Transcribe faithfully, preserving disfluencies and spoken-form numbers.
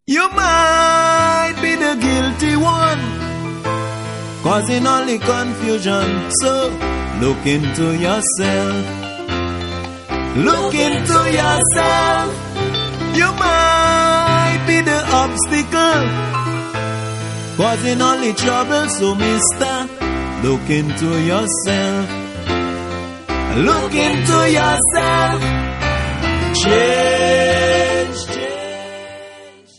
You might be the guilty one, causing only confusion. So look into yourself. Look into yourself. You might be the obstacle, causing only trouble. So mister, look into yourself. Look into yourself. Change.